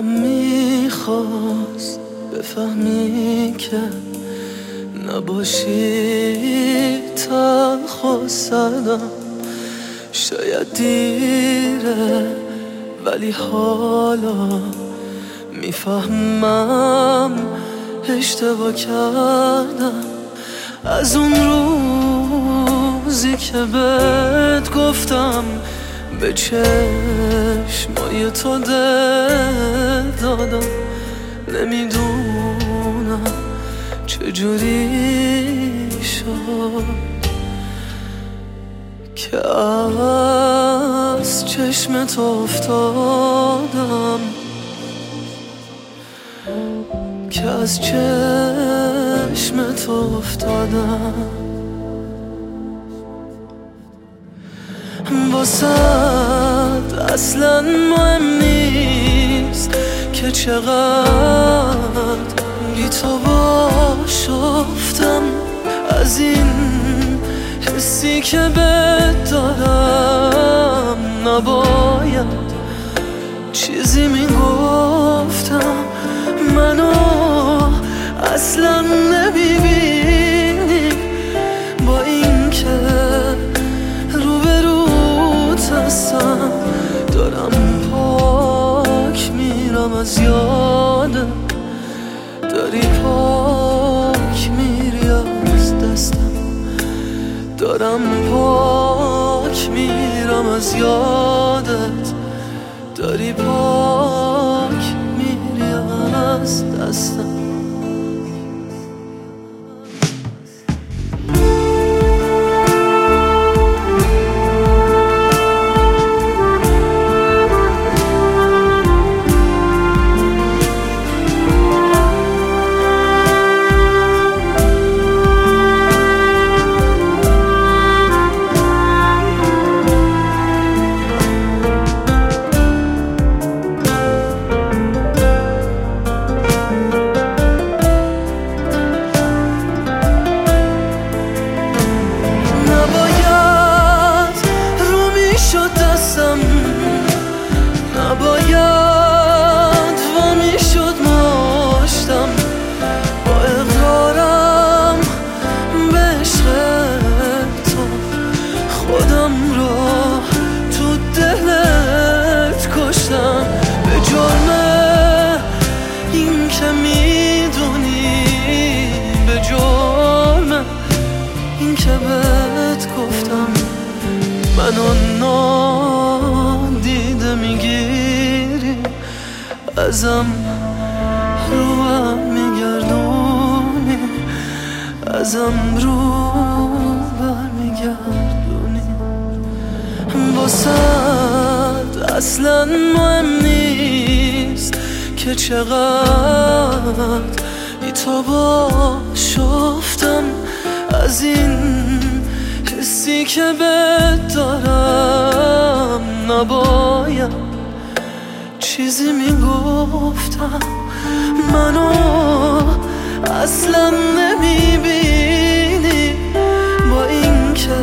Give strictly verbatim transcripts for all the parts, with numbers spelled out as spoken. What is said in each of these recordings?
دلم میخواست بفهمی که نباشی تلخ و سردم. شاید دیره ولی حالا میفهمم اشتباه کردم. از اون روزی که بهت گفتم به چشمای تو دل دادم، نمیدونم چجوری شد که از چشم تو افتادم، که از چشم تو افتادم. واسد اصلا مهم نیست که چقدر بی تو باش افتم. از این حسی که بهت دارم نباید چیزی میگفتم. منو اصلا نمیبینی با این که روبروت هستم. دارم پاک میرم از یادم، داری پاک میری از دستم. دارم پاک میرم از یادت، داری پاک میری از دستم. نباید وامی شد ماشتم با اقرارم به عشق تو. خودم رو تو دلت کشتم به جرم این که میدونی، به جرم این که بهت گفتم. منو نادیده میگیری، ازم رو هم میگردونی، ازم رو بر میگردونی. واسد اصلا مهم نیست که چقدر بی تو باش افتم. از این حسی که بهت دارم نباید چیزی میگفتم. منو اصلا نمیبینی با این که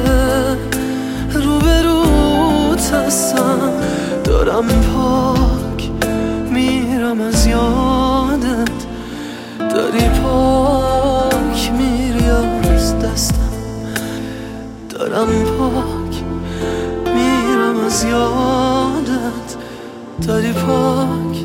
روبروت هستم. دارم پاک میرم از یادت، داری پاک میری از دستم. دارم پاک میرم از یادت، داری پاک